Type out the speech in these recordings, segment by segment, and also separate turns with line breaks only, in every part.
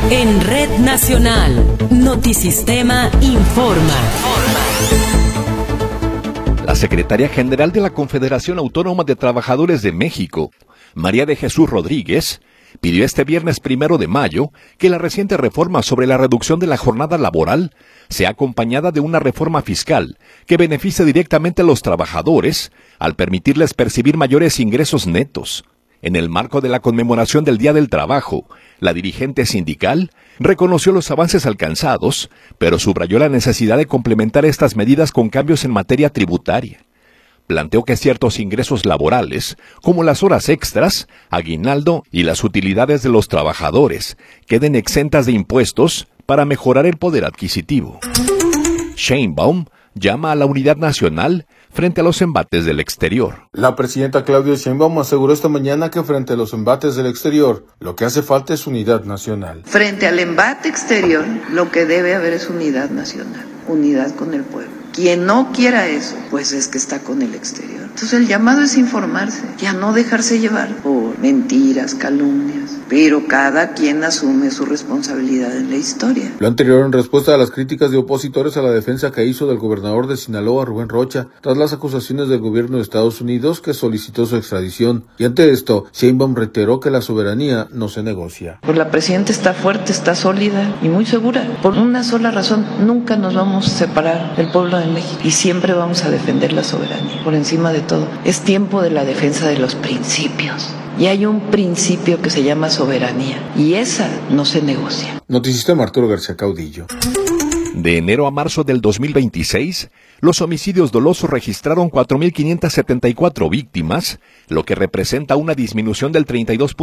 En Red Nacional, Notisistema informa.
La secretaria general de la Confederación Autónoma de Trabajadores de México, María de Jesús Rodríguez, pidió este viernes 1 de mayo que la reciente reforma sobre la reducción de la jornada laboral sea acompañada de una reforma fiscal que beneficie directamente a los trabajadores al permitirles percibir mayores ingresos netos. En el marco de la conmemoración del Día del Trabajo, la dirigente sindical reconoció los avances alcanzados, pero subrayó la necesidad de complementar estas medidas con cambios en materia tributaria. Planteó que ciertos ingresos laborales, como las horas extras, aguinaldo y las utilidades de los trabajadores, queden exentas de impuestos para mejorar el poder adquisitivo. Sheinbaum llama a la unidad nacional frente a los embates del exterior.
La presidenta Claudia Sheinbaum aseguró esta mañana que frente a los embates del exterior, lo que hace falta es unidad nacional.
Frente al embate exterior, lo que debe haber es unidad nacional, unidad con el pueblo. Quien no quiera eso, pues es que está con el exterior. Entonces el llamado es informarse y a no dejarse llevar por mentiras, calumnias. Pero cada quien asume su responsabilidad en la historia.
Lo anterior en respuesta a las críticas de opositores a la defensa que hizo del gobernador de Sinaloa, Rubén Rocha, tras las acusaciones del gobierno de Estados Unidos que solicitó su extradición. Y ante esto, Sheinbaum reiteró que la soberanía no se negocia.
Pues la presidenta está fuerte, está sólida y muy segura. Por una sola razón, nunca nos vamos a separar del pueblo de México y siempre vamos a defender la soberanía por encima de todo. Es tiempo de la defensa de los principios. Y hay un principio que se llama soberanía, y esa no se negocia.
Notisistema Arturo García Caudillo.
De enero a marzo del 2026, los homicidios dolosos registraron 4.574 víctimas, lo que representa una disminución del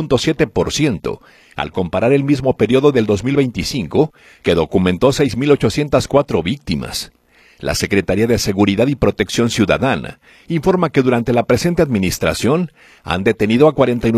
32.7%, al comparar el mismo periodo del 2025, que documentó 6.804 víctimas. La Secretaría de Seguridad y Protección Ciudadana informa que durante la presente administración han detenido a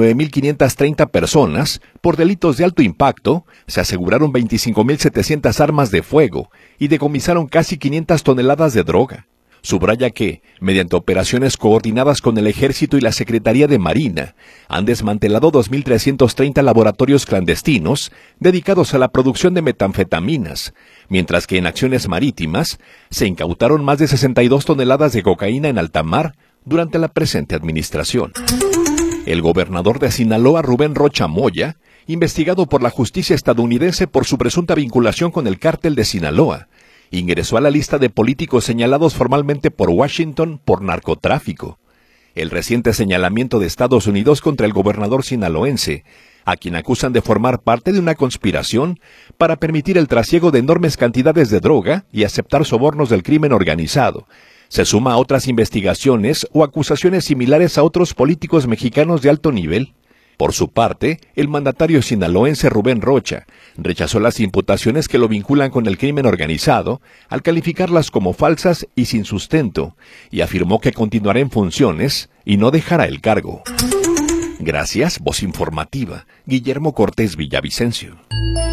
49.530 personas por delitos de alto impacto, se aseguraron 25.700 armas de fuego y decomisaron casi 500 toneladas de droga. Subraya que, mediante operaciones coordinadas con el Ejército y la Secretaría de Marina, han desmantelado 2.330 laboratorios clandestinos dedicados a la producción de metanfetaminas, mientras que en acciones marítimas se incautaron más de 62 toneladas de cocaína en alta mar durante la presente administración. El gobernador de Sinaloa, Rubén Rocha Moya, investigado por la justicia estadounidense por su presunta vinculación con el cártel de Sinaloa, ingresó a la lista de políticos señalados formalmente por Washington por narcotráfico. El reciente señalamiento de Estados Unidos contra el gobernador sinaloense, a quien acusan de formar parte de una conspiración para permitir el trasiego de enormes cantidades de droga y aceptar sobornos del crimen organizado, se suma a otras investigaciones o acusaciones similares a otros políticos mexicanos de alto nivel. Por su parte, el mandatario sinaloense Rubén Rocha rechazó las imputaciones que lo vinculan con el crimen organizado al calificarlas como falsas y sin sustento, y afirmó que continuará en funciones y no dejará el cargo. Gracias, Voz Informativa, Guillermo Cortés Villavicencio.